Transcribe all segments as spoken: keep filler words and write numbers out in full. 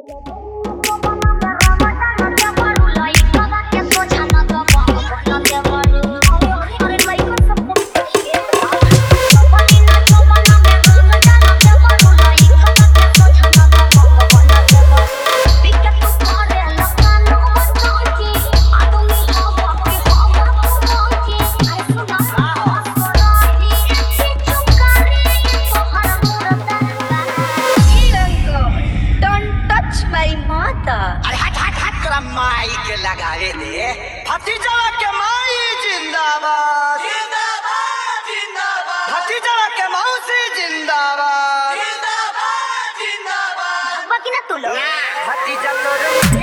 माई के लगावे दे भतीजा के माई जिंदाबाद जिंदाबाद जिंदाबाद भतीजा के मौसी जिंदाबाद जिंदाबाद जिंदाबाद बाकी ना तू लोग भतीजा तोरे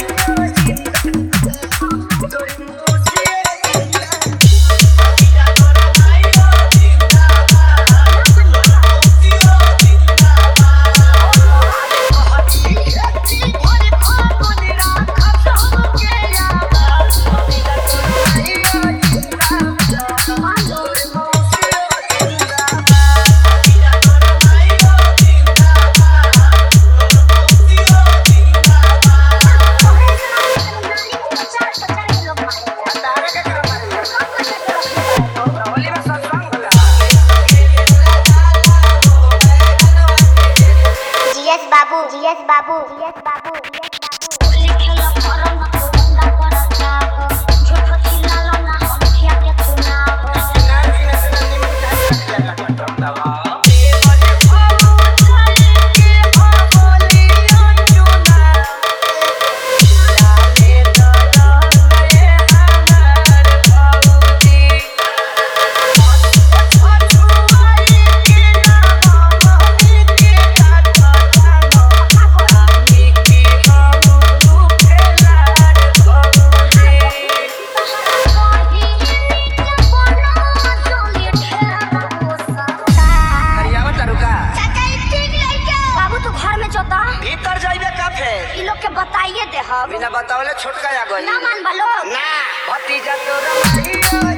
बाबू जीएस बाबू जीएस बाबू भीतर जाइबे का फेर इ लोग के बताइए दे हम बिना बतावले छोटका आ गई ना मान बलो ना भतीजा तोरा